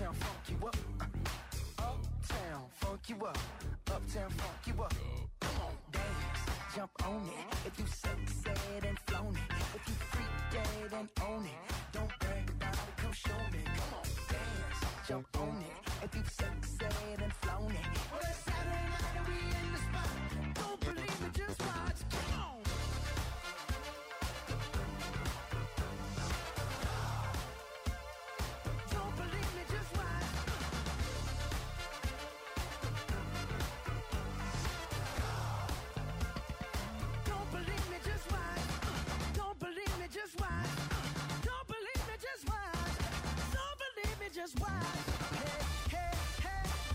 Uptown funk you up. Uptown funk you up. Uptown funk you up. Come on, dance, jump on it. If you said and flown it. If you freak dead and own it. Don't brag about it, come show me. Come on, dance, jump on it. If you said and flown it. Well, it's Saturday night and we in the spot. Don't believe me, just watch. Come on. Just watch. Hey, hey, hey, oh!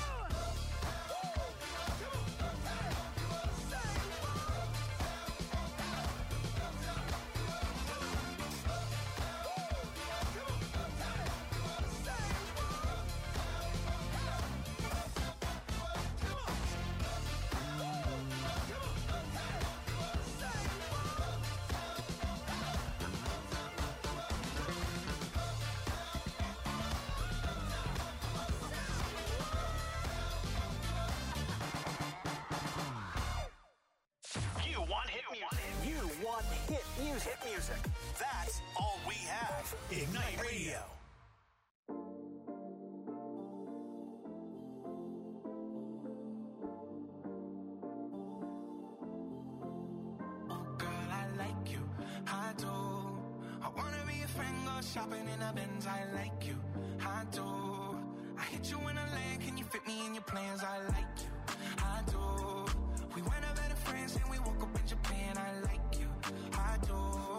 Hit music. That's all we have. Ignite Radio. Oh, girl, I like you. I do. I wanna be a friend, go shopping in a Benz. I like you. I do. I hit you in a land. Can you fit me in your plans? I like you. I do. We went up better friends and we woke up in Japan. I like you. I do.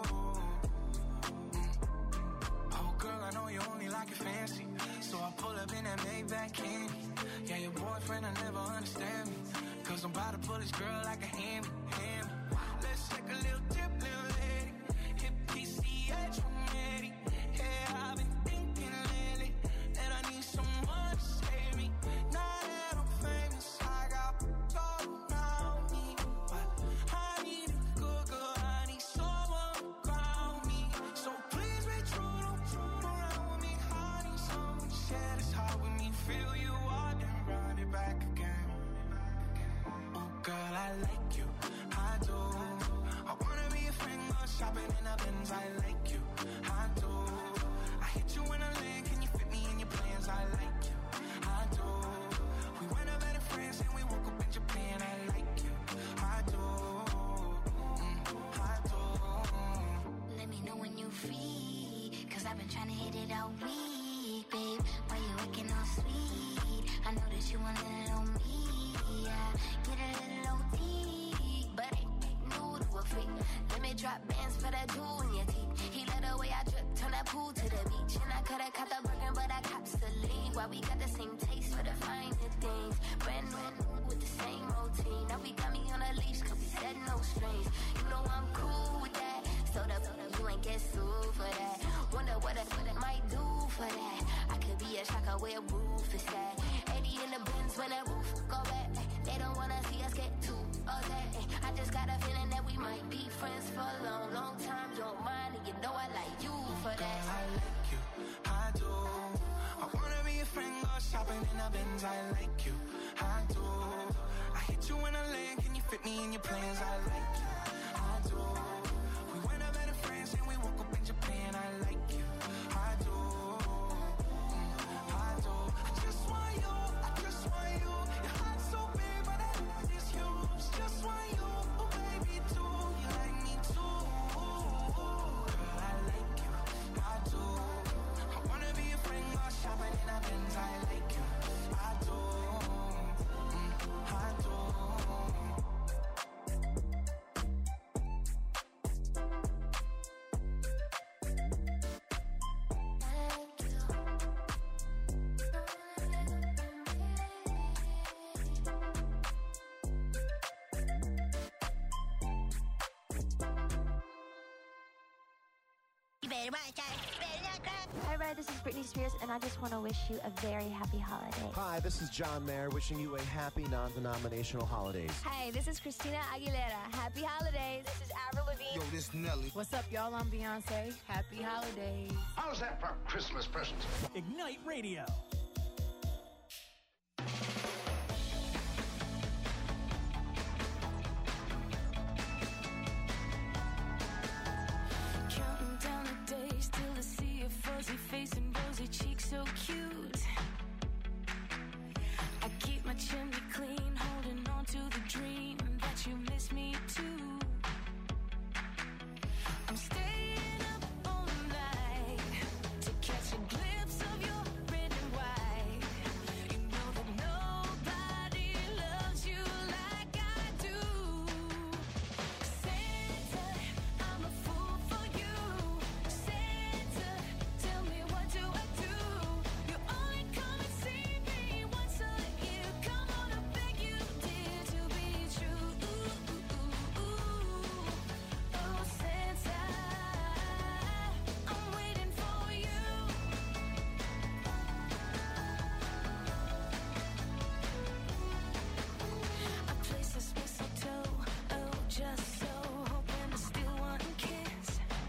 Oh, girl, I know you only like it fancy. So I pull up in that Maybach candy. Yeah, your boyfriend will never understand me. Cause I'm about to pull this girl like a hammy. Let's take a little dip, little lady. Hit PCH from Eddie. Yeah, I've been thinking lately that I need someone to save me. Now that I'm famous, I got gold around me. But I need a good girl. I need someone around me. So please be true, don't fool around with me. I need someone to share this heart with me. Feel you out and run it back again. Oh, girl, I like you. I do. I wanna be a friend, go shopping in a Benz. I like you. I do. I hit you in a lane. Can you fit me in your plans? I like you. I do. We went up better friends and we woke up in Japan. I like you. I do. I do. Let me know when you free, cause I've been trying to hit it all week, babe. Why you acting all sweet? I know that you want a little on me, yeah. Get a little OT, but ain't new to a freak. Let me drop bands for that jewel in your teeth. He let the way I drip, turn that pool to the beach. And I coulda caught the burger, but I cops the lead. Why we got the same taste for the finer things. Brand new with the same routine. Now we got me on a leash, cause we said no strings. You know I'm cool with that. So you ain't get sued for that. Wonder what it might do for that. I could be a shocker where roof is at. 80 in the Benz when that roof go back. They don't wanna see us get too upset. I just got a feeling that we might be friends for a long, long time. Don't mind, and you know I like you for that. Girl, I like you. I do. I wanna be a friend, go shopping in a Benz. I like you. I do. I hit you in a lane. Can you fit me in your plans? I like you. I do. We went up better friends and we woke up in Japan. I like you. I do. I do. I just want you. I just want you. Your heart's so big, but that is huge. Just want you, oh baby, too. You like me too. Girl, I like you. I do. I wanna be a friend, go shopping in a Benz. I like you. I do. I do. You better watch out. Better not Hi, Red. This is Britney Spears, and I just want to wish you a very happy holiday. Hi, this is John Mayer, wishing you a happy non-denominational holidays. Hi, this is Christina Aguilera. Happy holidays. This is Avril Lavigne. Yo, this is Nelly. What's up, y'all? I'm Beyonce. Happy holidays. How's that for Christmas presents? Ignite Radio. Counting down the days till the sea of fuzzy face and rosy cheeks so cute. I keep my chimney clean, holding on to the dream that you miss me too. I'm staying up all night to catch a glimpse of your red and white. You know that nobody loves you like I do. Santa, I'm a fool for you. Santa, tell me what do I do? You only come and see me once a year. Come on, I beg you, dear, to be true. Oh, Santa, I'm waiting for you. I place this mistletoe, oh, just so, hoping to steal one kiss.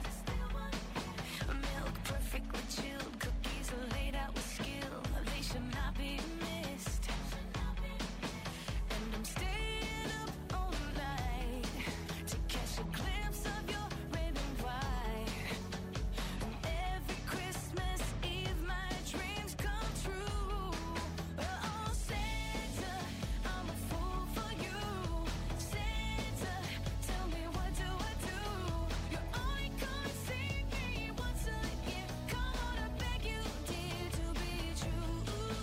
Milk perfectly chilled, cookies are laid out with skill. They should not be missed. And I'm staying up all night to catch a glimpse of your red and white. And every Christmas Eve my dreams come true. Oh, Santa, I'm a fool for you. Santa, tell me what do I do? You only come and see me once a year. Come on, I beg you, dear, to be true.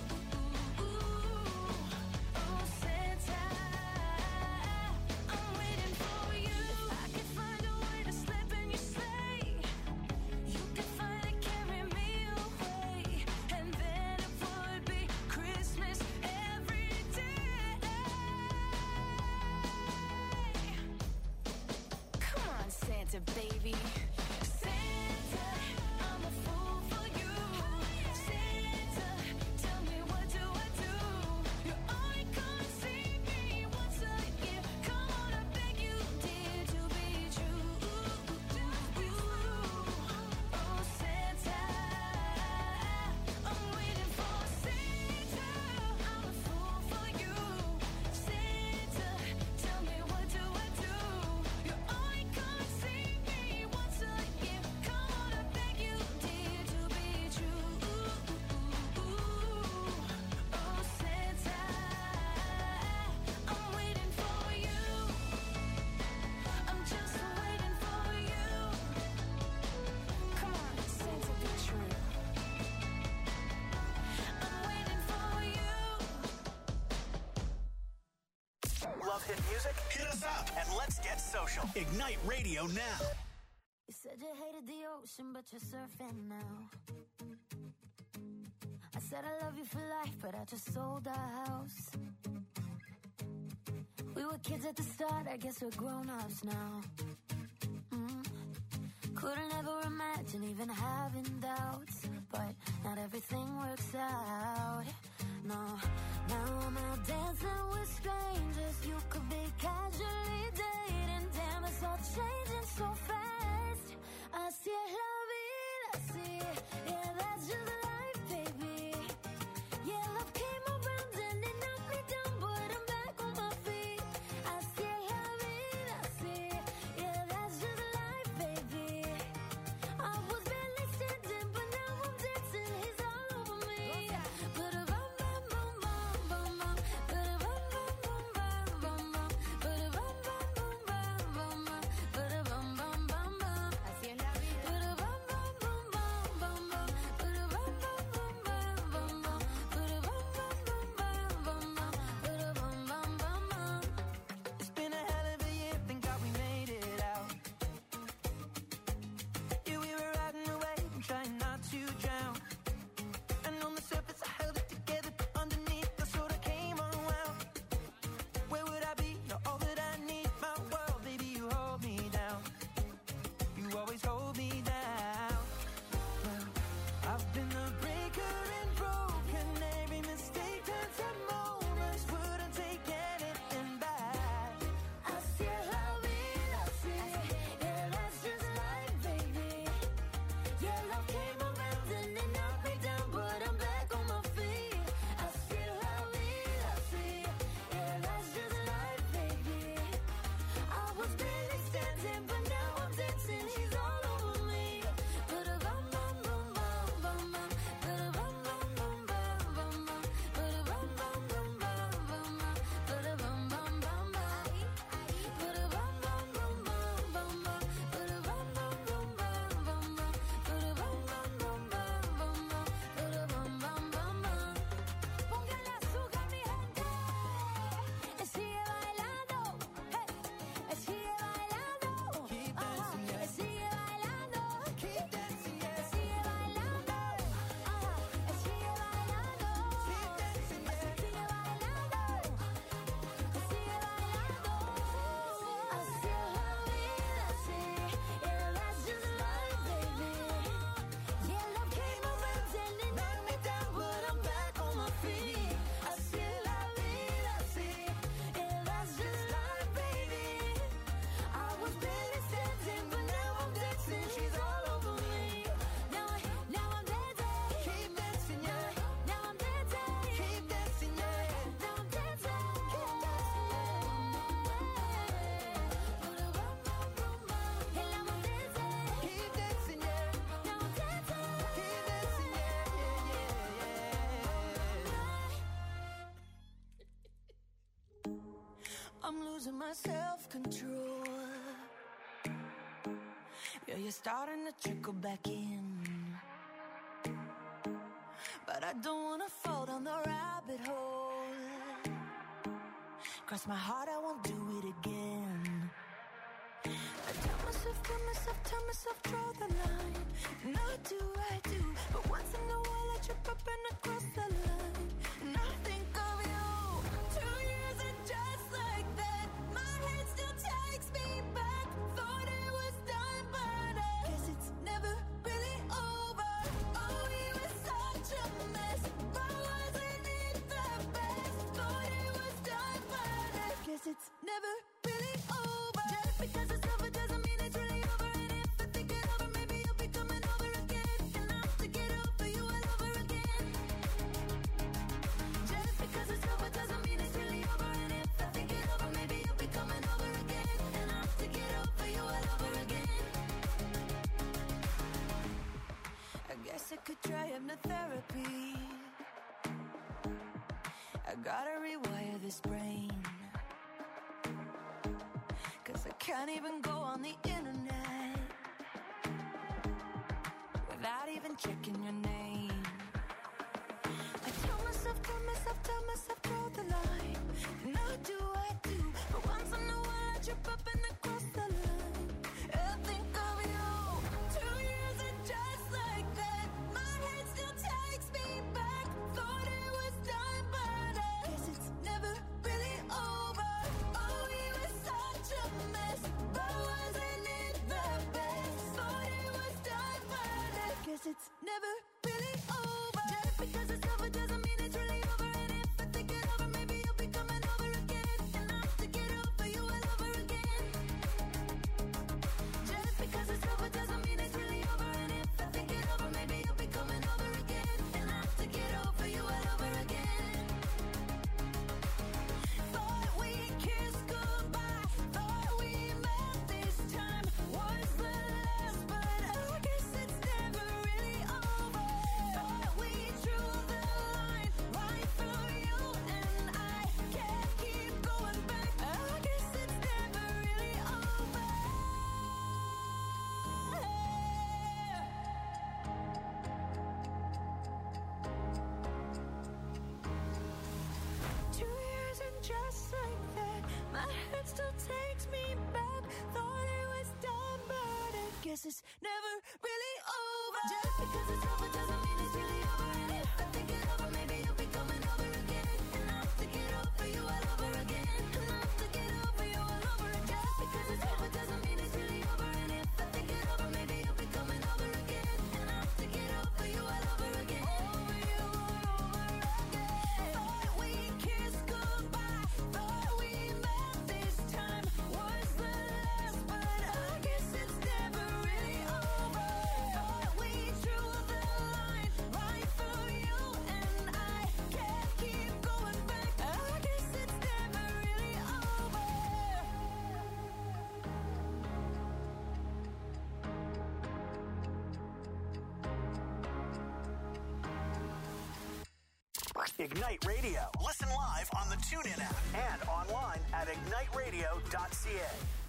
Oh, Santa, I'm waiting for you. If I could find a way to slip in your sleigh, you could finally carry me away, and then it would be Christmas every day. Come on, Santa baby. Santa, I'm a fool for you. Santa, tell me what do I do? You only come and see me once a year. Come on, I beg you, dear, to be true. Oh, Santa, I'm waiting for Santa. I'm a fool for you. Santa, tell me what do I do? You only come and see me once a year. Come on, I beg you, dear, to be true. Oh, Santa, I'm waiting for you. I'm just waiting for you. Come on, Santa, be true. I'm waiting for you. Love hit music? Hit us up and let's get social. Ignite Radio now. You said you hated the ocean, but you're surfing now. I said I love you for life, but I just sold our house. We were kids at the start, I guess we're grown-ups now. Couldn't ever imagine even having doubts, but not everything works out. No, now I'm out dancing with strangers. You could be casually dating. Damn, it's all changing so fast. Así es la vida, así. Yeah, that's just life, baby. Yeah, love came around and it knocked me down, but I'm back on my feet. Así es la vida, así. Yeah, that's just life, baby. I was barely standing, but now I'm dancing. He's all over me. Ba-da-bum, bum, bum, bum, bum, bum. Ba-da-bum, bum, bum, bum, bum, bum. Ba-da-bum, bum, bum, bum, bum, bum. Ba-da-bum, bum, bum, bum. Así es la vida. Ba-da-bum, bum, bum, bum, bum, bum. Ba-da-bum, losing my self-control. Yeah, you're starting to trickle back in, but I don't wanna fall down the rabbit hole. Cross my heart, I won't do it again. I tell myself, draw the line. And I do, but once in a while I trip up and I cross the line. And I think of you. 2 years and just like that, my head still takes me back. Thought it was done, but I guess it's never really over. Oh, we were such a mess, but wasn't it the best? Thought it was done, but I guess it's never really over. Just because it's over doesn't mean it's really over. And if I think it over, maybe you'll be coming over again. And I have to get over you all over again. Just because it's over doesn't mean it's really over. And if I think it over, maybe you'll be coming over again. And I have to get over you all over again. I guess I could try hypnotherapy. I gotta rewire this brain, 'cause I can't even go on the internet without even checking your name. I tell myself, draw the line. And I do, but once in a while I trip up and I cross the line. I think of you. 2 years and just like that, my head still takes me back. Thought it was done, but I guess it's never really over. Oh, we were such a mess, but wasn't it the best? Thought it was done, but I guess it's never really over. Just because it's over doesn't mean it's really over. And if I think it over, maybe you'll be coming over again. And I have to get over you all over again. Just because it's over doesn't mean it's really over. And if I think it over, maybe you'll be coming over again. And I have to get over you all over again. Thought we kissed goodbye, thought we met this time was the last, but I guess it's never really over. Thought we drew the line right through you, and I can't keep going back. I guess it's never really over. 2 years and just like that, my head still takes me back. Thought it was done, but I guess it's never really over. Just because it's over doesn't mean it's really over. And if I think it over, maybe you'll be coming over again. And I have to get over you all over again. And I have to get over you all over again. Just because it's over doesn't mean it's really over. And if I think it over, maybe you'll be coming over again. And I have to get over you all over again. Over you all over again. Thought we kissed goodbye, thought we met this time was the last, but I guess it's never really over. Thought we drew the line right through you, and I can't keep going back. I guess it's never really over. Ignite Radio. Listen live on the TuneIn app and online at igniteradio.ca.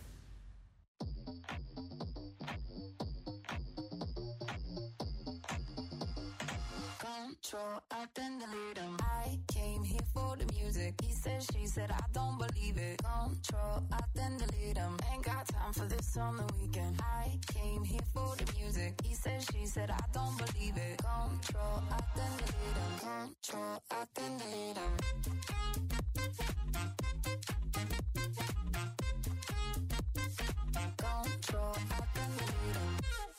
Control, I then delete him. I came here for the music. He said, she said, I don't believe it. Control, I then delete him. Ain't got time for this on the weekend. I came here for the music. He said, she said, I don't believe it. Control, I then delete him. Control, I then delete him. Control, I then delete him.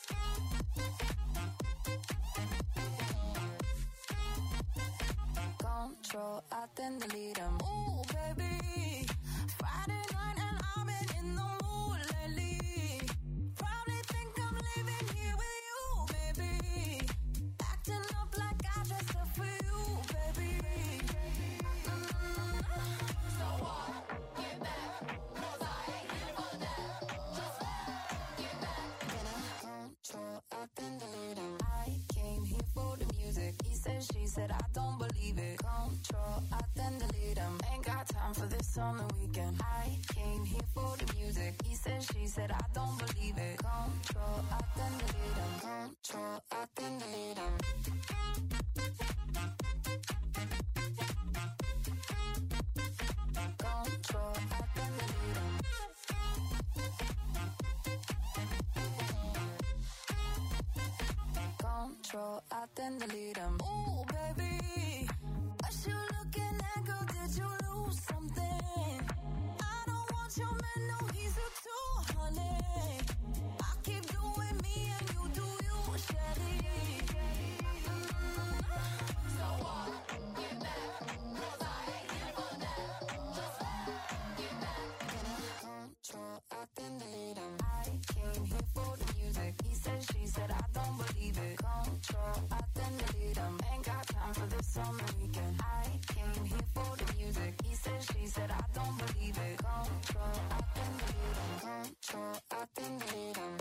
Control, I then delete him. Ooh, baby, Friday night and I've been in the mood lately. Probably think I'm living here with you, baby. Acting up like I dressed up for you, baby. So what? Get back, 'cause I ain't here for that. Just get back. Control, I then delete him. I came here for the music. He said, she said, I don't believe it. Control, I then delete him. Ain't got time for this this on the weekend. I came here for the music. He said, she said, I don't believe it. Control, I then delete him. Control, I then delete him. Control, I then delete him. Control, I then delete him. Ooh, baby, what you looking at, girl? Did you lose something? I don't want your man, no, he's a 200. I keep doing me and you do you, Shelly. So what? Get back, 'cause I ain't here for that. Just get back. Control, I then delete him. I came here for the music. He said, she said, I don't believe it. Control, I then delete him. Ain't got time for this on the weekend. I came here for the music. He said, she said, I don't believe it. Control, I then delete him. Control, I then delete him.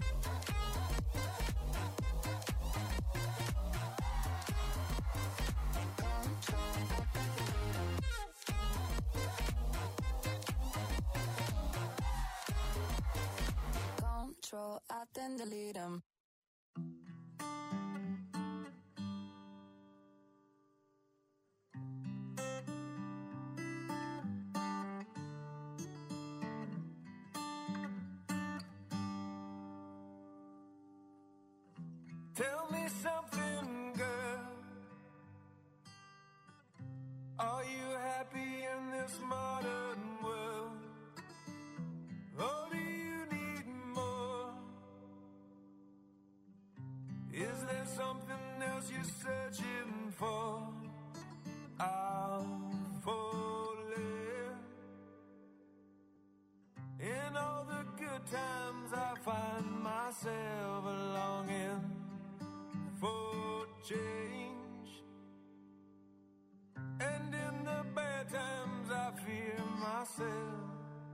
Control, I then delete him. Tell me something, girl. Are you happy in this modern world? Or do you need more? Is there something else you're searching for? I'm falling. In all the good times I find myself longing for change, and in the bad times I fear myself.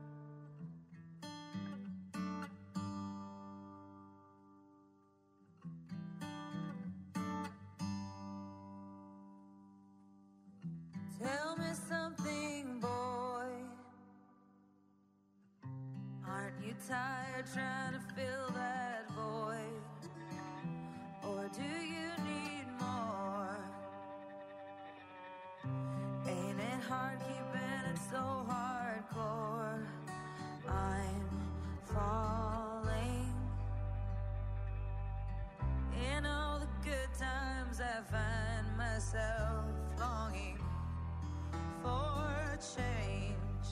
Tell me something, boy. Aren't you tired trying to fill that void? Or do you need more? Ain't it hard keeping it so hardcore? I'm falling. In all the good times I find myself longing for change,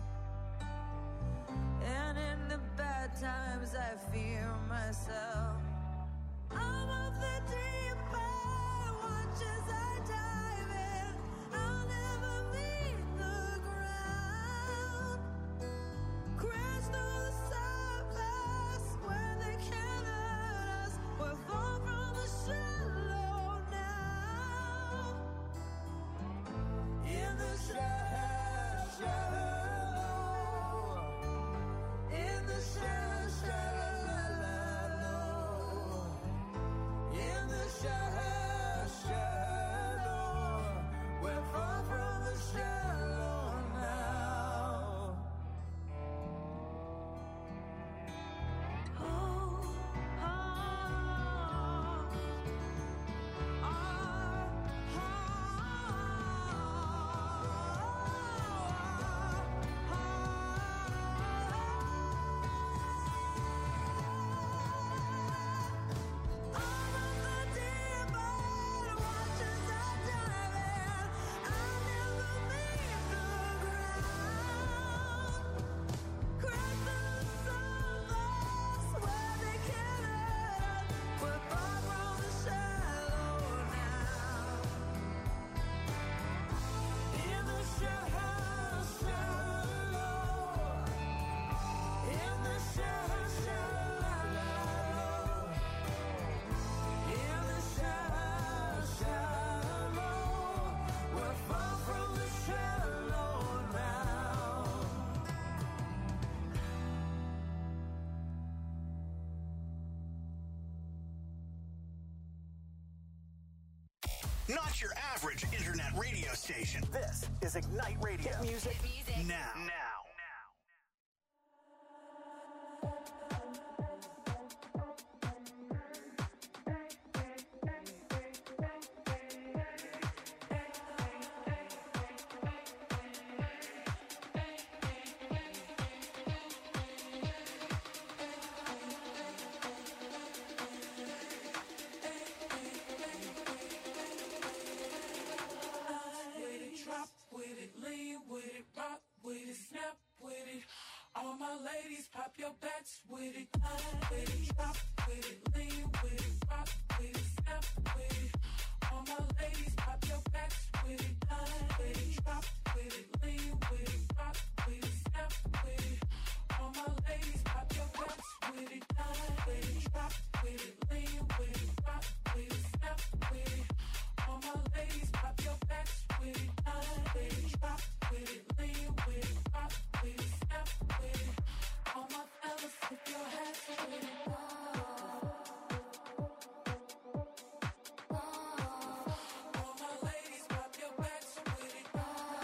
and in the bad times I fear myself. I'm of the deep end, watch as I dive in. I'll never meet the ground. Crash through the surface where they can't hurt us. We're far from the shallow now. not your average internet radio station. This is Ignite Radio. Hit music. Now. All my ladies, pop your backs with it. With it, drop with it, lean with it, rock with it, snap with it. All my ladies, pop your backs with it. With it, drop with it, lean with it, rock with it, snap with it. All my ladies, pop your backs with it. With it, drop with it, lean with it, rock with it, snap with it. All my ladies, pop your backs with it. With it, drop with it, lean with it, rock with it, snap with it. All my fellas, put your hands with it. All my ladies, pop your backs with it.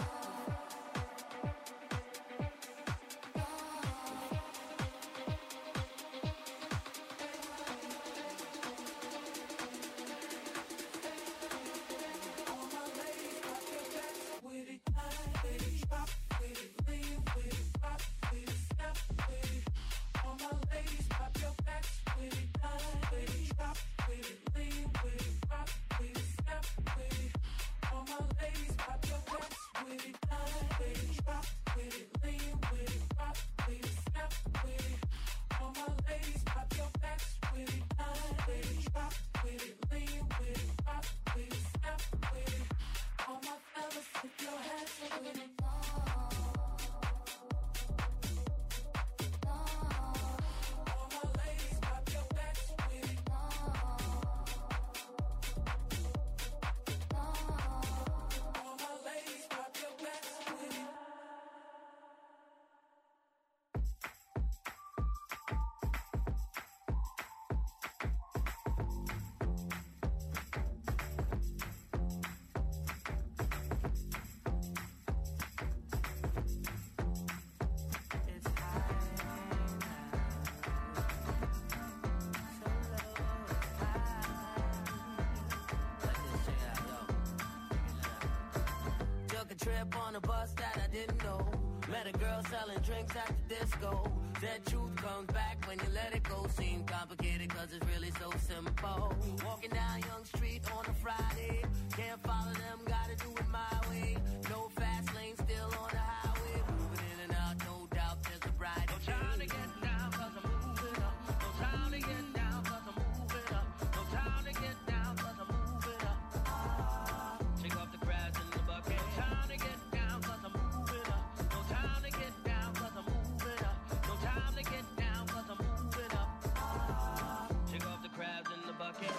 All my ladies, pop your backs with it. With it, drop with it, lean with it, rock with it, snap with it. All my ladies, pop your backs with it. With it, drop with it, lean with it, rock with it, snap with it. All my ladies, pop your backs with it. With it, drop with it, lean with it, rock with it, snap with it. All my ladies, pop your backs with it. With it, drop with it, lean with it, rock with it, snap with it. All my fellas, put your hands with it. All my ladies, pop your backs with it. All my ladies, pop your backs with it. Took a trip on a bus that I didn't know. Met a girl selling drinks at the disco. Said truth comes back when you let it go. Seemed complicated cause it's really so simple. Walking down Young Street on a Friday. Can't follow them, gotta do it my way. No fast lane, still on the highway. Moving in and out, no doubt there's a bright day. No time to get down cause I'm moving up. No time to get down cause I'm moving up. No time to get down cause I'm moving up. Take off the crabs in the bucket. No time to get down cause I'm moving up. No time to get down cause I'm moving up. No time to get down cause I'm moving up. Take off the crabs in the bucket.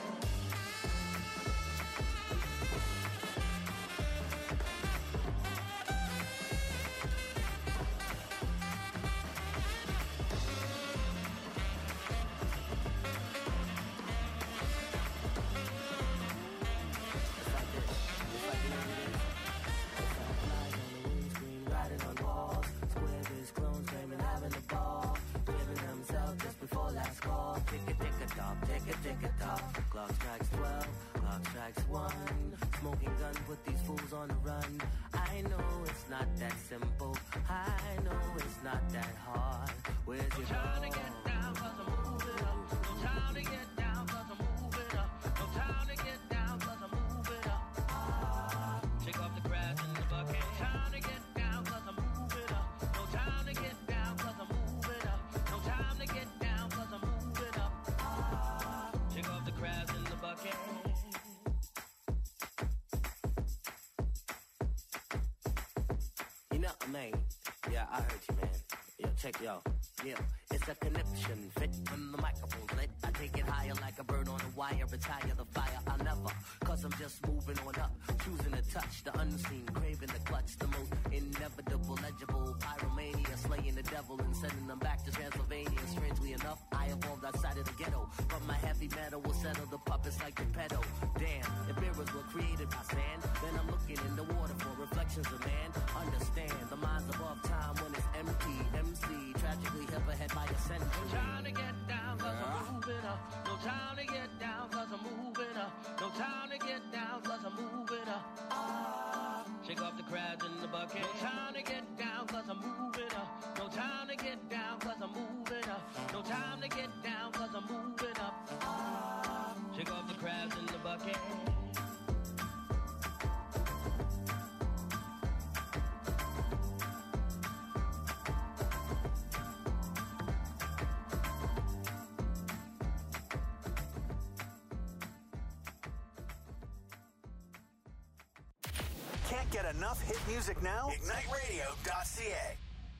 Riding on walls, square biz clones claiming having a ball, giving themselves just before last call. Tick a tock, tick a tock. Clock strikes 12, clock strikes 1. Smoking gun put these fools on the run. I know it's not that simple. I know it's not that hard. Where's your time to get down cause I'm moving up. No time to get down cause I'm moving up. No time to get down cause I'm moving up. Take off the crabs in the bucket. Time to get down cause I'm moving up. No time to get down cause I'm moving up. No time to get down cause I'm moving up. Take off the crabs in the bucket. You know, man. Yeah, I heard you, man. Yo, check, yo. Yeah, it's a conniption fit when the microphone's lit. I take it higher like a bird on a wire, retire the fire. I'll never, cause I'm just moving on up, choosing to touch the unseen, craving the clutch, the most inevitable, legible pyromania, slaying the devil and sending them back to Transylvania. Strangely enough, I evolved outside of the ghetto, but my heavy metal will settle the puppets like the pedo. Damn, if mirrors were created by sand, then I'm looking in the water for reflections of man. Understand, the mind's above time when it's empty. MC, tragically hip ahead by a century. No time to get down, cause I'm moving up. No time to get down, cause I'm moving up. No time to get down, cause I'm moving up. Shake off the crabs in the bucket. No time to get down, cause I'm moving up. No time to get down, cause I'm moving up. No time to get down, cause I'm moving up. Shake off the crabs in the bucket. Can't get enough hit music now? IgniteRadio.ca.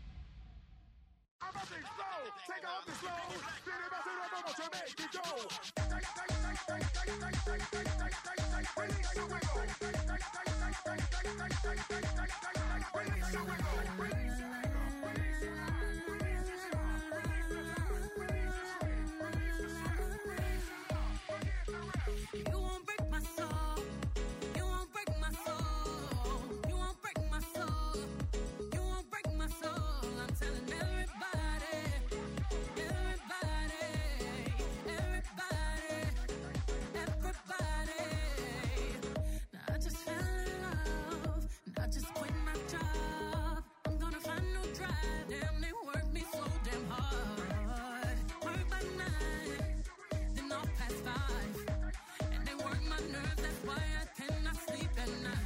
Take off the slow. To make it go. Release your wiggle. Release your wiggle. You won't break my soul. You won't break my soul. You won't break my soul. You won't break my soul. I'm telling everybody, everybody, everybody, everybody. Now I just fell in love. Now I just quit my job. I'm gonna find no drive. Damn, they work me so damn hard. Work by night, then off past 5. And they work my nerves, that's why I cannot sleep at night.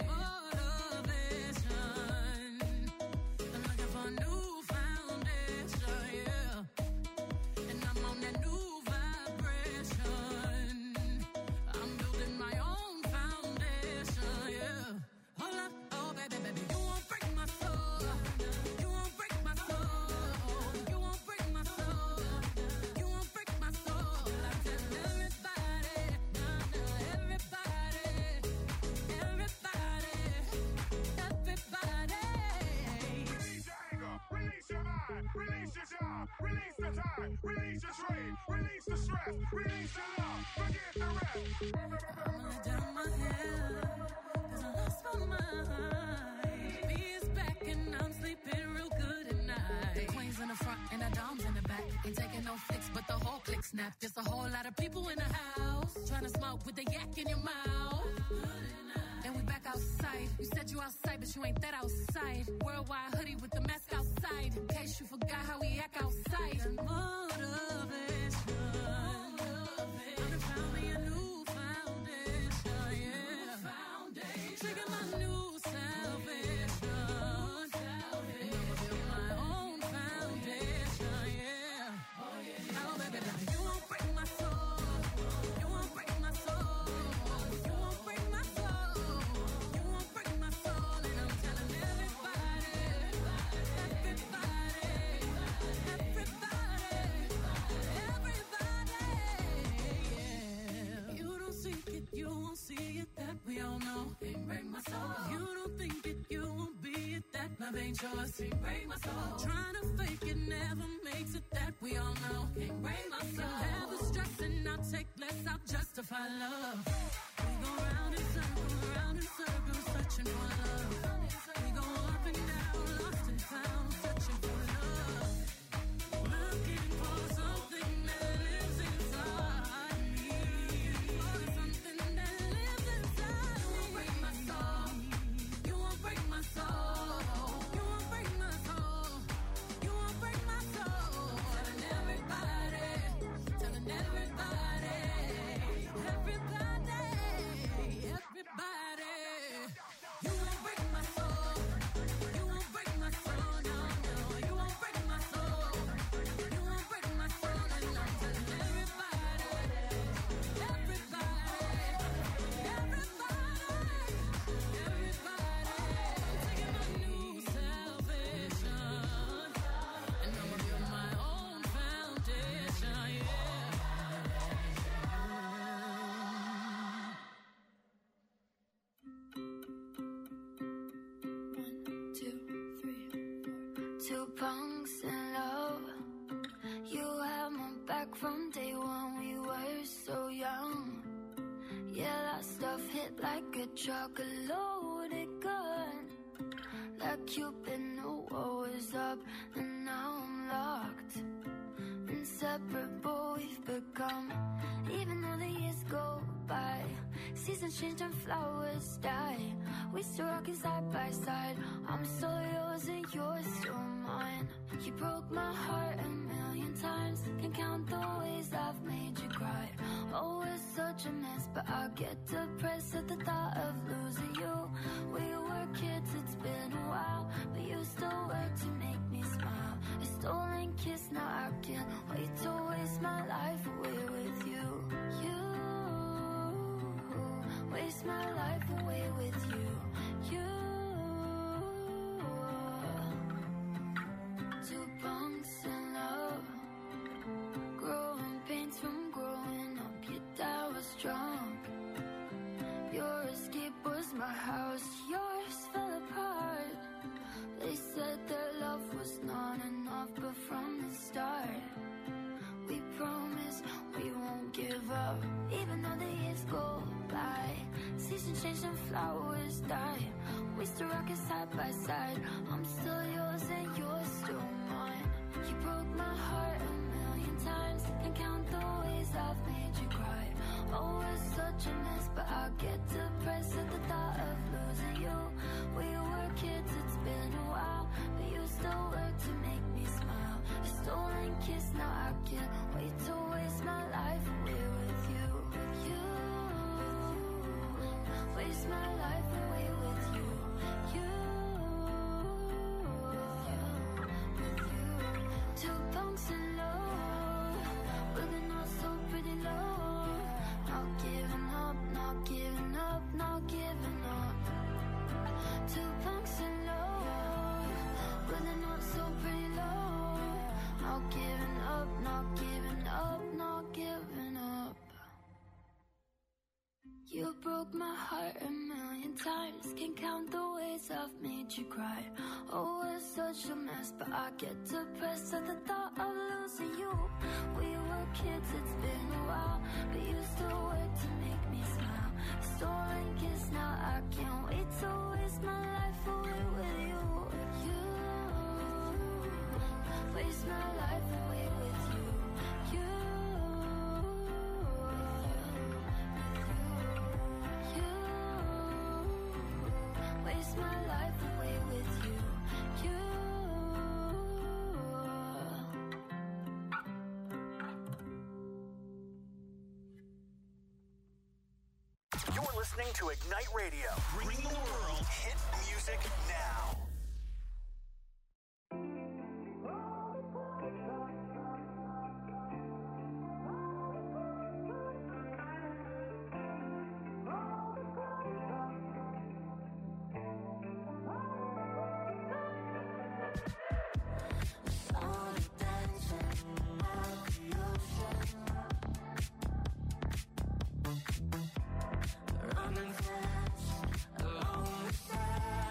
Motivation, I'm looking for a new foundation, yeah. And I'm on that new vibration. I'm building my own foundation, yeah. Hold up, oh baby, baby, you won't break my soul. You won't break my soul. You won't break my soul. You won't break my soul. I'm telling everybody, everybody, everybody, everybody. Release your anger. Release your mind. Release your job. Release the time. Release your trade. Release the stress. Release the love. Forget the rest. I'ma lay down my head, 'cause I lost my mind. B is back and I'm sleeping real good at night. The queen's in the front and the dom's in the back. Ain't taking no flicks, but the whole click snap. There's a whole lot of people in the house trying to smoke with the yak in your mouth. And we back outside. You said you outside, but you ain't that outside. Worldwide hoodie with the mask outside. In case you forgot how we act outside. Motivation. I found me a new foundation, yeah. Trigger my new salvation. And I'ma build my own foundation, yeah. Oh baby, baby, you won't break my soul. You won't break my soul. You won't break my soul. You won't break my soul. And I'm telling everybody, everybody, everybody, yeah. You don't seek it, you won't see it, that we all know. Can't break my soul. You don't think it, you won't be it, that love ain't yours. Can't break my soul. Trying to fake it never makes it, that we all know. Can't break my soul. Have the stress and I'll take less, I'll justify love. We go round in circles, searching for love. We go up and down, lost and found, searching for love. Looking for something that lives inside me. Something that lives inside me. You won't break my soul. You won't break my soul. You won't break my soul. You won't break my soul. Telling everybody, telling everybody, everybody, everybody. You won't punks in love. You had my back from day one, we were so young. Yeah, that stuff hit like a truck, a loaded gun. Like you've been knew what was up, and now I'm locked. Inseparable we've become, even though the years go by. Seasons change and flowers die. We still rockin' side by side. I'm still yours and you're still mine. You broke my heart a million times. Can't count the ways I've made you cry. Oh, it's such a mess, but I get depressed at the thought of losing you. We were kids, it's been a while, but you still work to make me smile. A stolen kiss, now I can't wait to waste my life away with you. Waste my life away with you. Two punks in love, growing pains from growing up. Your dad was drunk. Your escape was my house. Yours fell apart. They said their love was not enough, but from the start we promise we won't give up. Even though the years go by, seasons change and flowers die. We still rockin' side by side. I'm still yours and you're still mine. You broke my heart a million times. Can't count the ways I've made you cry. Oh, it's such a mess, but I get depressed at the thought of losing you. We were kids, it's been a while, but you still work to make me smile. A stolen kiss, now I can't wait to waste my life away with you. Waste my life away with you. Two punks in love, but they're not so pretty low. Not giving up, not giving up, not giving up. Two punks in love, but they're not so pretty low. Not giving up, not giving up, not giving up. You broke my heart a million times. Can't count the ways I've made you cry. Oh, it's such a mess, but I get depressed at the thought of losing you. We were kids, it's been a while, but you still work to make me smile. Stolen kiss, now I can't wait to waste my life away with you. Waste my life away with you. Waste my life away with you. You're listening to Ignite Radio. Bring the world hit music now. Running fast along the side.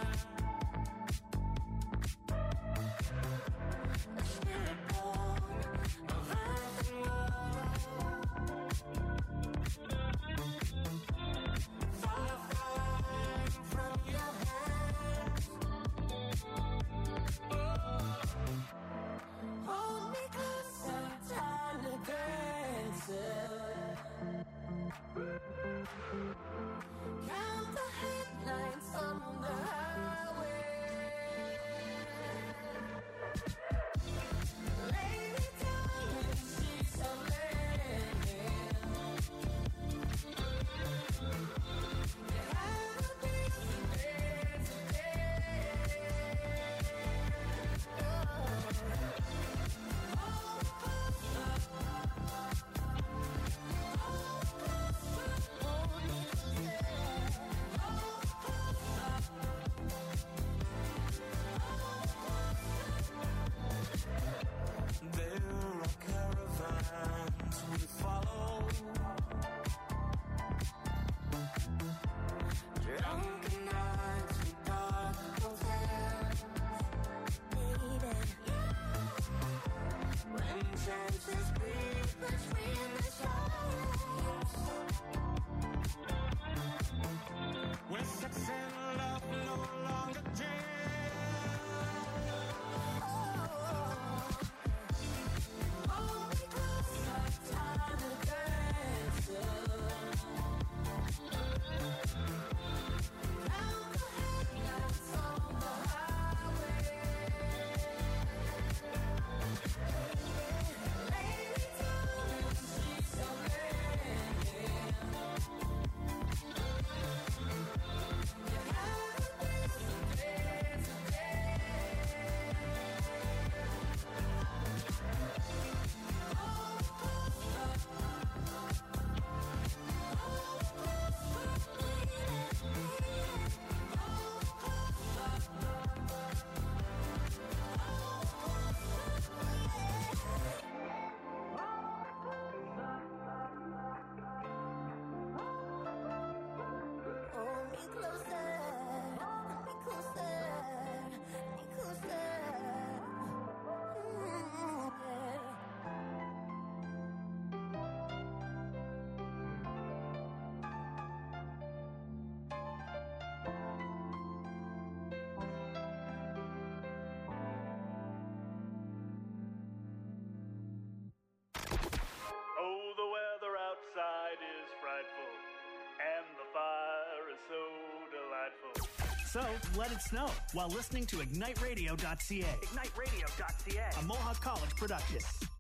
So let it snow while listening to IgniteRadio.ca. IgniteRadio.ca. A Mohawk College production.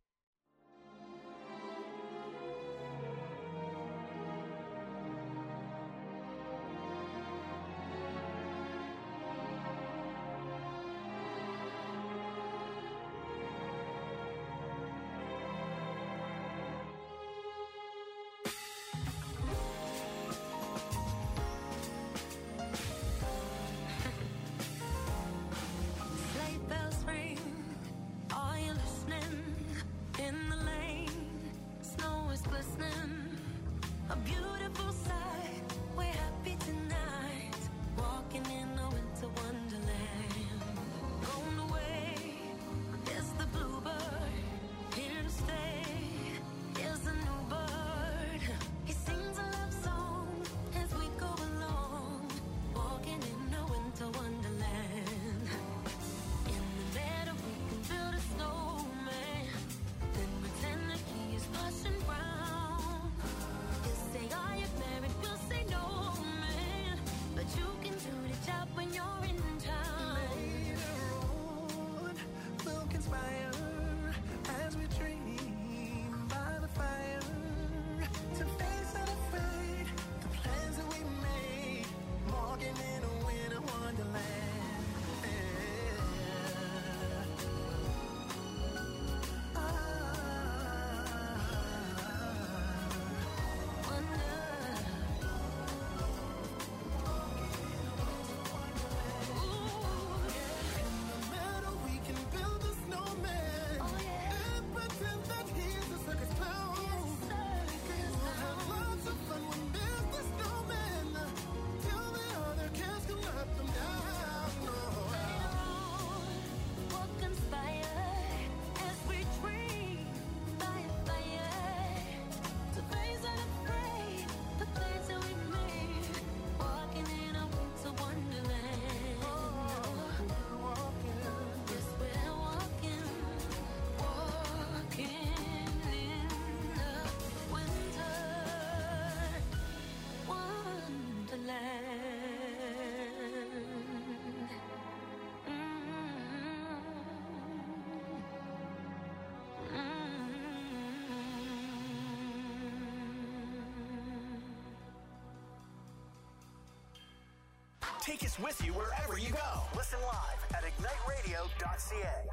Take us with you wherever you go. Listen live at IgniteRadio.ca.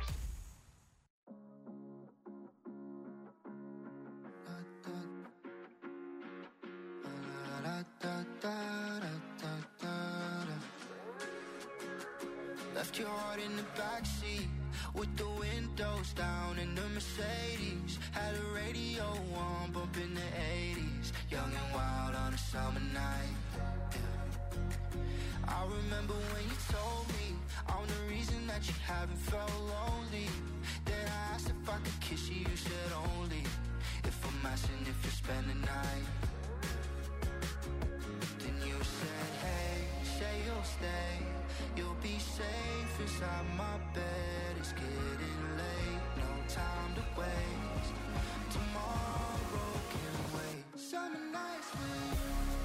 Left your heart in the backseat with the windows down in the Mercedes. Had a radio on, bumping the 80s. Young and wild on a summer night. I remember when you told me I'm the reason that you haven't felt lonely. Then I asked if I could kiss you, you said only if I'm asking if you spend the night. Then you said, hey, say you'll stay. You'll be safe inside my bed. It's getting late, no time to waste. Tomorrow can wait. Summer nights with you.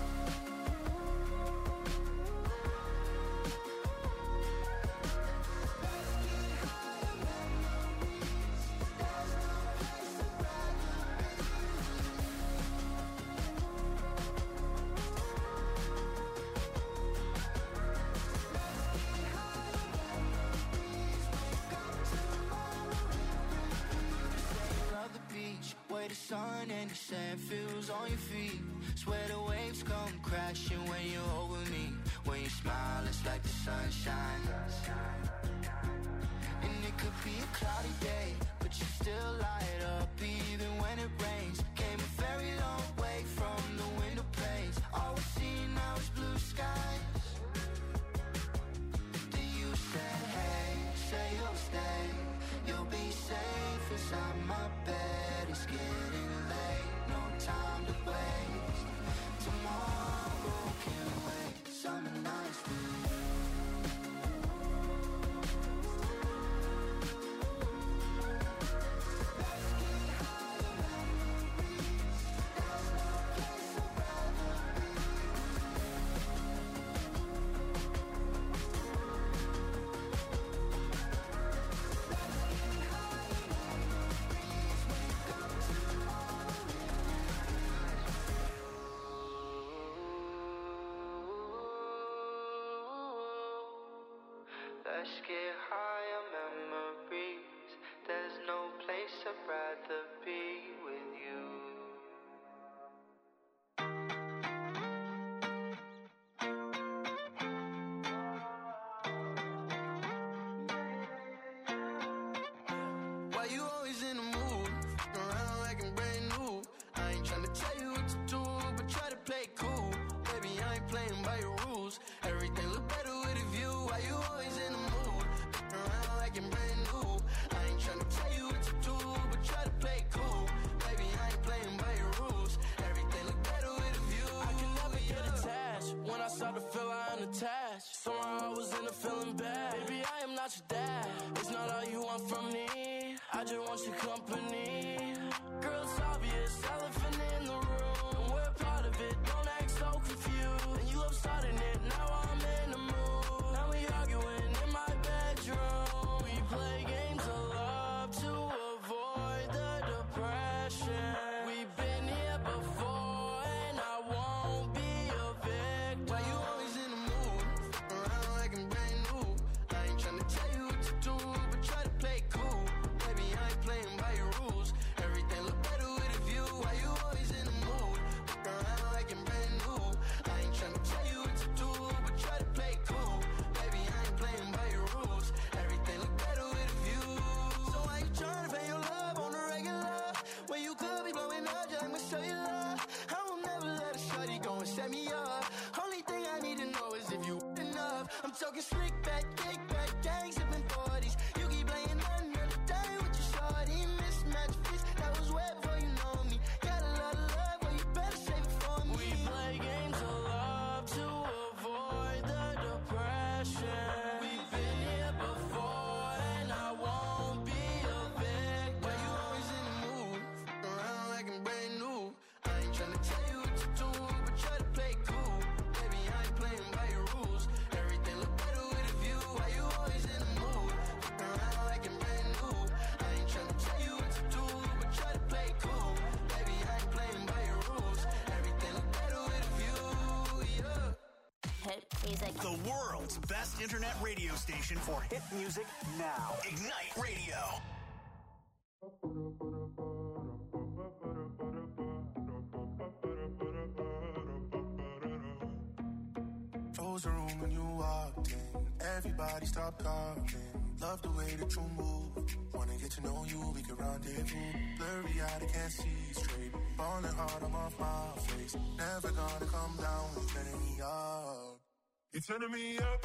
The sun and the sand feels on your feet. Swear the waves come crashing when you're over me. When you smile, it's like the sunshine. And it could be a cloudy day, but you still light up even when it rains. Came a very long way from the window panes. All we see now is blue skies. Then you said, hey, say you'll stay. You'll be safe inside my bed. It's getting late, no time to waste. Tomorrow can wait. Summer nights with you. let's get higher memories. There's no place I'd rather be with you. Why you always in the mood? Around like I'm brand new. I ain't tryna tell you what to do, but try to play cool. Baby, I ain't playing by your rules. Everything look better with a view. Why you always in the mood? Around like I'm brand new. I ain't tryna tell you what to do, but try to play cool. Baby, I ain't playing by your rules. Everything look better with a view. I can never get attached. When I start to feel I'm attached, somehow I was in a feeling bad. Baby, I am not your dad. It's not all you want from me. I just want your company. Girl, it's obvious, elephant in the room, and we're part of it. Don't act so confused. And you love starting it, now I'm in the mood. Now we arguing in my bedroom. We play games of love to avoid the depression. We've been here before, and I won't be a victim. Why you always in the mood? Around like I'm brand new. I ain't tryna tell you what to do, but try to play cool. Baby, I ain't playing by your rules. Everything look better with a view. Why you always in the mood? Around like I'm brand new. I ain't tryna tell you what to do, but try to play cool. Baby, I ain't playing by your rules. Everything look better with a view. So why you tryna pay your love on the regular when you could be blowing up just like my cellular? I will never let a shawty go and set me up. Only thing I need to know is if you enough. I'm talking slick back, kick back, gang sipping 40s. You keep playing another day with your shawty. Mismatched fish, that was wet before you know me. Got a lot of love, but you better save it for me. We play games of love to avoid the depression. We've been here before, and I won't be a victim. Why you always in the mood? Around like I'm brand new. I ain't tryna tell you what to do, but try to play cool. Baby, I ain't playing by your rules. Everything look better with a view. Why you always in the mood? Around like I'm brand new. I ain't tryna tell you what to do, but try to play cool. Baby, I ain't playing by your rules. Everything look better with a view, yeah. Hit music. The world's best internet radio station for hit music now. Ignite Radio. Close the room when you walked in. Everybody stop talking. Love the way that you move. Wanna get to know you, we can rendezvous. Blurry eyed, I can't see straight. Falling hard, I'm off my face. Never gonna come down when you're turning me up. You're turning me up,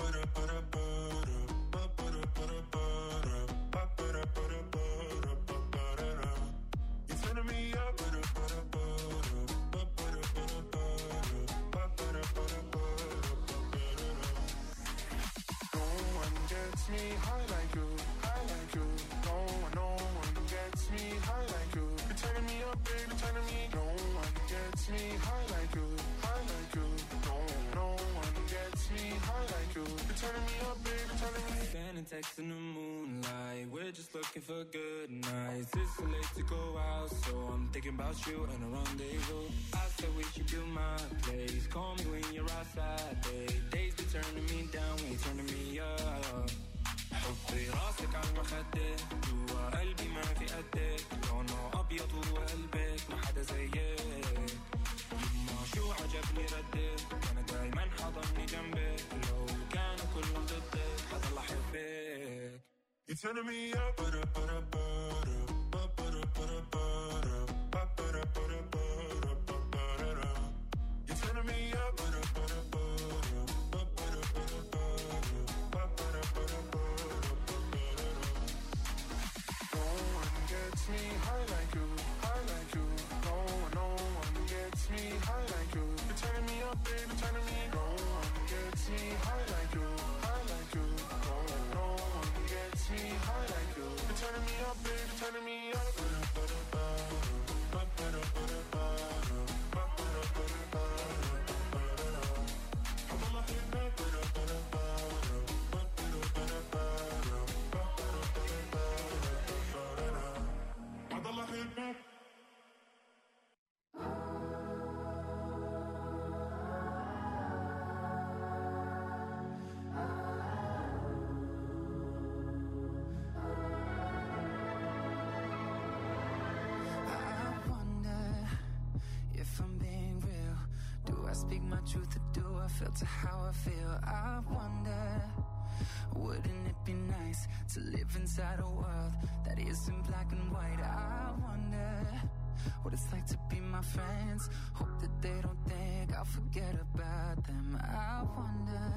You're turning me up, No one gets me high like you, high like you. No one gets me high like you. You're turning me up, baby, turning me. No one gets me high like you, high like you. No one gets me high like you. You're turning me up, baby, turning me. Standing text in the moonlight, we're just looking for good nights. It's too late to go out, so I'm thinking about you and a rendezvous. I said we should do my place. Call me when you're outside, babe. Days be turning me down, we turning me up. حطي راسك على المخدة جوا قلبي ما في قدك لونه أبيض وقلبك ما حدا زيك يما شو عجبني ردك أنا دايما حضني جنبك لو كانوا كلهم ضدك حضل أحبك. You're turning me up, You're turning me up, No one gets me high like you, high like you. No one gets me high like you. You're turning me up, baby, turning me. No one gets me high like you, high like you. No one gets me high like you. You're turning me up, baby. speak my truth or do I filter how I feel? I wonder, wouldn't it be nice to live inside a world that isn't black and white? I wonder what it's like to be my friends. Hope that they don't think I'll forget about them. I wonder,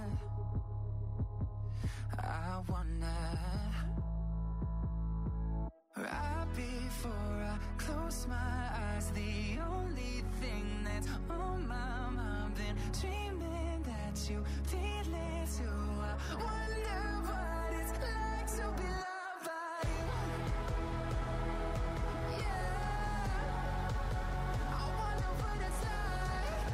right before I close my eyes, the only thing that's on my mind, been dreaming that you feel it too. I wonder what it's like to be loved by you. Yeah, I wonder what it's like.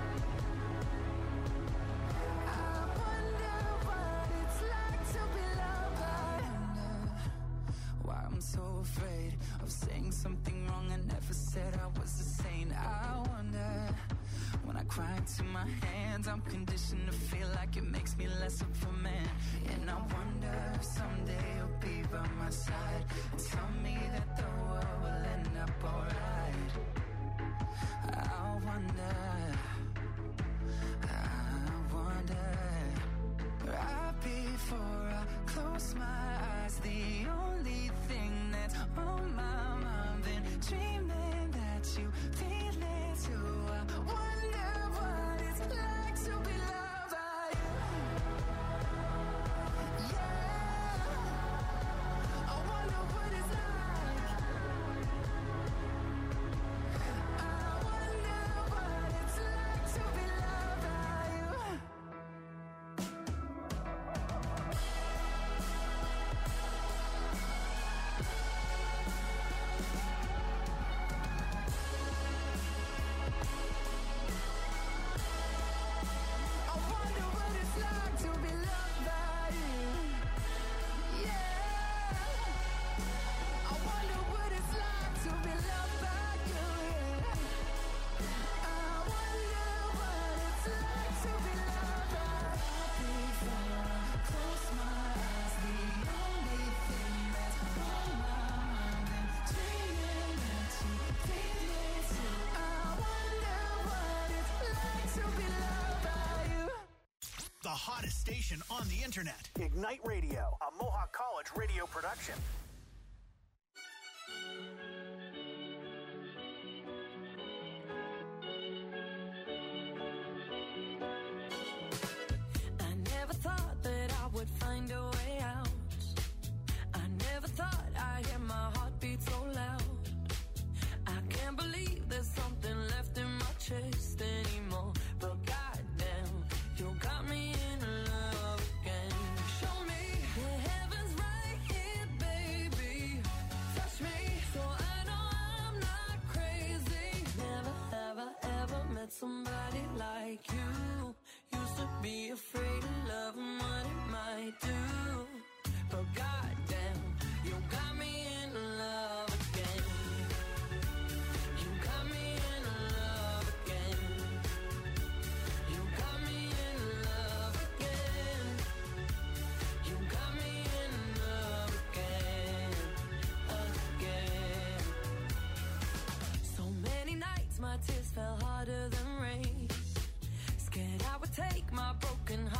I wonder what it's like to be loved by you. Why I'm so afraid of saying something wrong. I never said I was a saint. I wonder, when I cry into my hands, I'm conditioned to feel like it makes me less of a man. And I wonder if someday you'll be by my side and tell me that the world will end up alright. I wonder, right before I close my eyes, the only thing that's on my mind, been dreaming that you feel it too. I wonder what it's like to be loved by you. Yeah, I wonder what it's like. I wonder what it's like to be loved by you. I wonder what it's like to be loved by you. Yeah, I wonder what it's like to be loved by you. Yeah, I wonder what it's like to be loved by you. Before I close my eyes, the only thing that's on my mind, and dreaming that you feel it too. I wonder what it's like to be loved by you. The hottest station on the internet. Ignite Radio, a Mohawk College radio production. I never thought that I would find a way out. I never thought I'd hear my heartbeat so loud. I can't believe there's something left in my chest anymore. But goddamn, you got me in love again. Show me the heavens right here, baby. Touch me so I know I'm not crazy. Never, ever, ever met somebody like you. Used to be afraid of love and what it might do. But goddamn, you got me in love again. You got me in love again. You got me in love again. You got me in love again, again. So many nights my tears fell harder than rain. Scared I would take my broken heart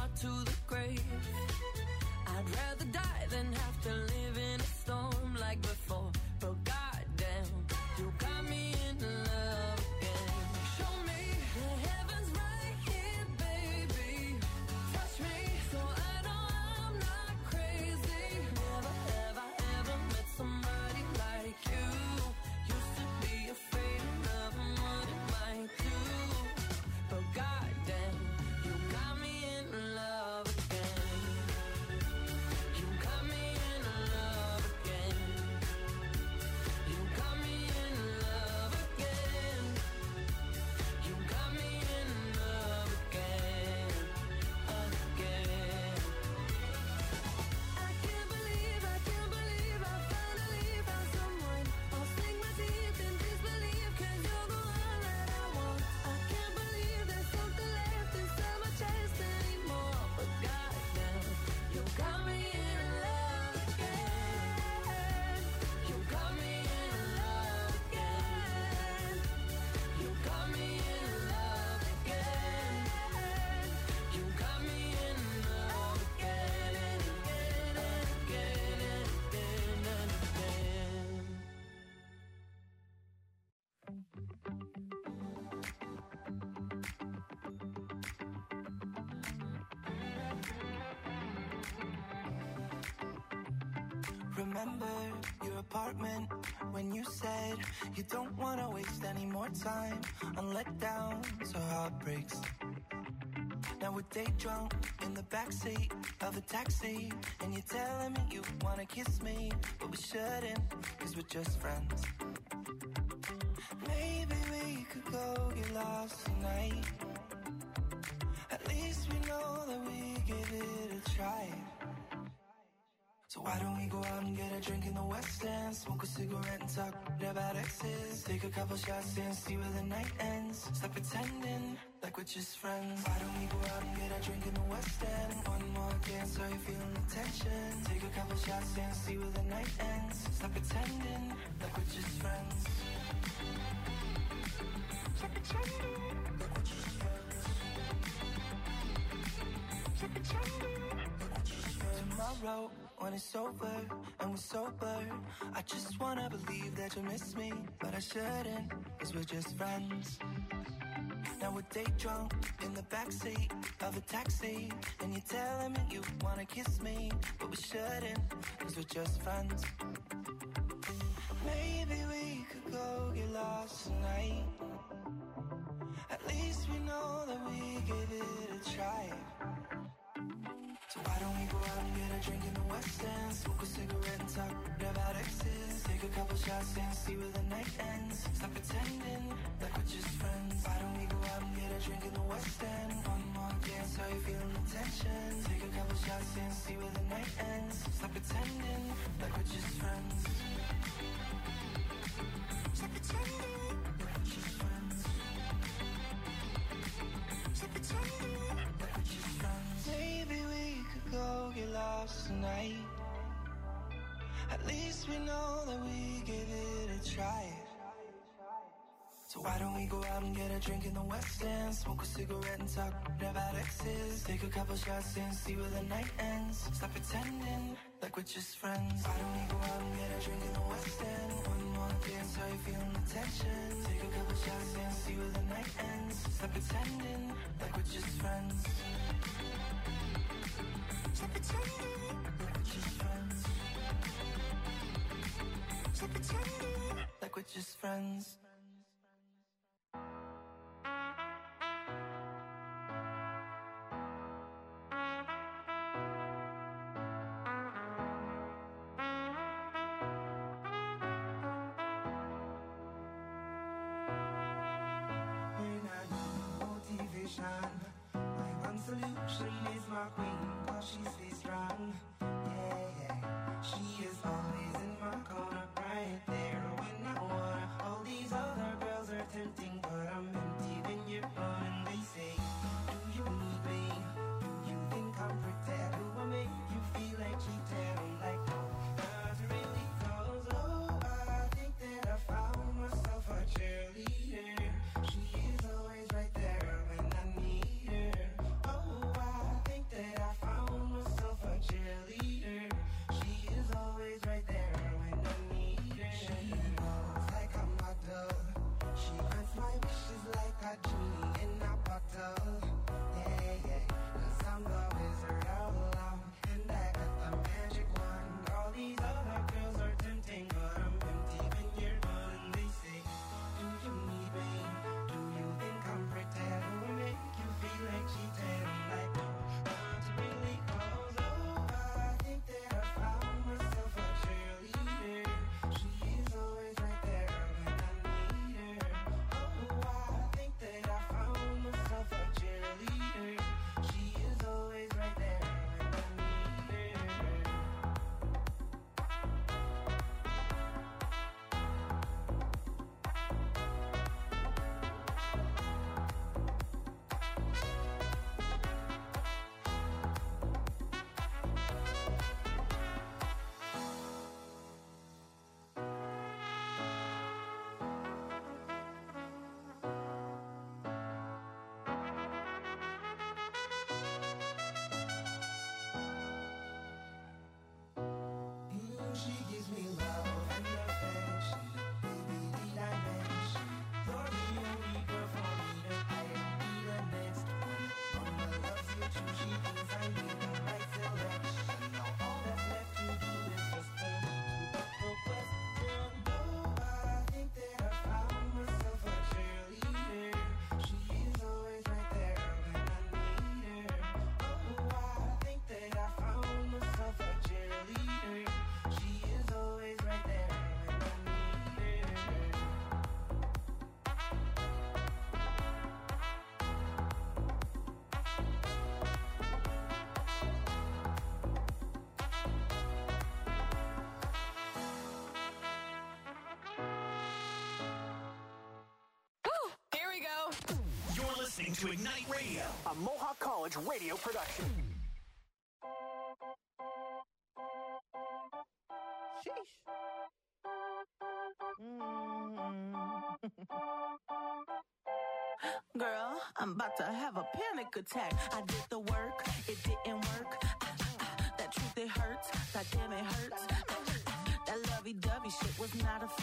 Remember your apartment when you said you don't want to waste any more time on letdowns or heartbreaks. Now we're day drunk in the backseat of a taxi, and you're telling me you wanna kiss me, but we shouldn't, cause we're just friends. Maybe we could go get lost tonight. At least we know that we give it a try. So why don't we go out and get a drink in the West End, smoke a cigarette and talk about exes, take a couple shots and see where the night ends. Stop pretending like we're just friends. Why don't we go out and get a drink in the West End? One more dance, are you feeling the tension? Take a couple shots and see where the night ends. Stop pretending like we're just friends. Stop pretending like we're just friends. Stop pretending like we're just friends. Tomorrow, when it's over and we're sober, I just wanna believe that you miss me, but I shouldn't, cause we're just friends. Now we're day drunk in the backseat of a taxi, and you're telling me you wanna kiss me, but we shouldn't, cause we're just friends. Maybe we could go get lost tonight. At least we know that we give it a try. So why don't we go out and get a drink in the West End, smoke a cigarette and talk about exes, take a couple shots and see where the night ends. Stop pretending like we're just friends. Why don't we go out and get a drink in the West End? One more dance, are you feeling the tension? Take a couple shots and see where the night ends. Stop pretending like we're just friends. Stop pretending like we're just friends. Stop pretending like we're just friends. Maybe we could go get lost tonight. At least we know that we give it a try. So why don't we go out and get a drink in the West End, smoke a cigarette and talk about exes, take a couple shots and see where the night ends. Stop pretending like we're just friends. Why don't we go out and get a drink in the West End? One more dance, are you feeling the tension? Take a couple shots and see where the night ends. Stop pretending like we're just friends. Stop pretending like we're just friends. Stop pretending like we're just friends. My one solution is my queen, cause she stays strong. Yeah, yeah. She is always in my corner, right there when I wanna. All these other girls are tempting, but I'm empty when you're gone. And they say, do you need me? Do you think I'm pretend? Do I make you feel like cheating? I'm like, no, not really, cause oh, I think that I found myself a cheerleader. She is always right there when I need her. Oh, I think that I found myself a cheerleader. listening to Ignite Radio, a Mohawk College radio production. Sheesh. Girl, I'm about to have a panic attack. I did the work, it didn't work. That truth, it hurts. That damn, it hurts. That lovey-dovey shit was not a